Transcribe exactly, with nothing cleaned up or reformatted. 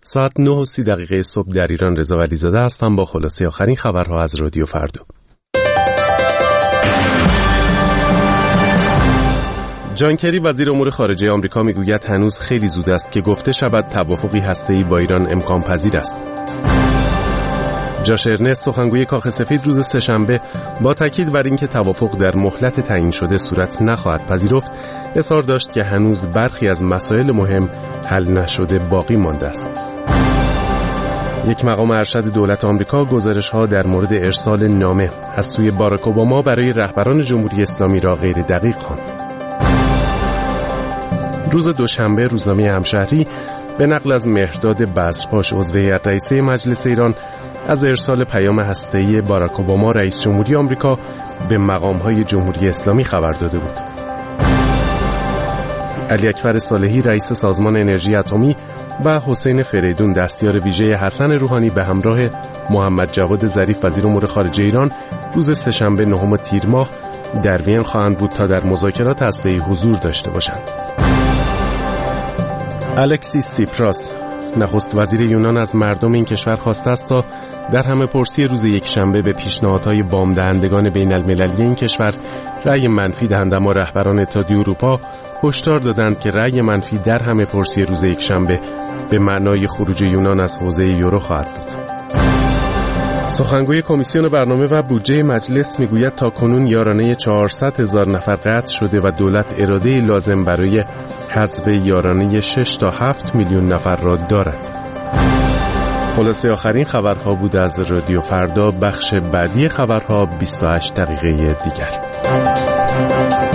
ساعت نه و سی دقیقه صبح در ایران. رضا ولیزاده هستم با خلاصه آخرین خبرها از رادیو فردا. جان کری وزیر امور خارجه آمریکا میگوید هنوز خیلی زود است که گفته شود توافقی هسته‌ای با ایران امکان پذیر است. جاش ارنست سخنگوی کاخ سفید روز سه‌شنبه با تاکید بر اینکه توافق در مهلت تعیین شده صورت نخواهد پذیرفت، اصرار داشت که هنوز برخی از مسائل مهم حل نشده باقی مانده است. یک مقام ارشد دولت آمریکا گزارش‌ها در مورد ارسال نامه از سوی باراک اوباما برای رهبران جمهوری اسلامی را غیر دقیق خواند. روز دوشنبه روزنامه همشهری به نقل از مهرداد بزرپاش عضو هیئت رئیسه مجلس ایران از ارسال پیام هسته‌ای باراک اوباما رئیس جمهوری آمریکا به مقام‌های جمهوری اسلامی خبر داده بود. علی اکبر صالحی رئیس سازمان انرژی اتمی و حسین فریدون دستیار ویژه حسن روحانی به همراه محمد جواد ظریف وزیر امور خارجه ایران روز سه‌شنبه نهم تیر ماه در وین خواهند بود تا در مذاکرات هسته‌ای حضور داشته باشند. الکسیس سیپراس نخست وزیر یونان از مردم این کشور خواسته است تا در همه پرسی روز یکشنبه به پیشنهادهای وام دهندگان بین المللی این کشور رأی منفی دهند، اما رهبران اتحادیه اروپا هشدار دادند که رأی منفی در همه پرسی روز یکشنبه به معنای خروج یونان از حوزه یورو خواهد بود. سخنگوی کمیسیون برنامه و بودجه مجلس میگوید تاکنون یارانه چهارصد هزار نفر قطع شده و دولت اراده لازم برای حذف یارانه شش تا هفت میلیون نفر را دارد. خلاصه آخرین خبرها بود از رادیو فردا. بخش بعدی خبرها بیست و هشت دقیقه دیگر.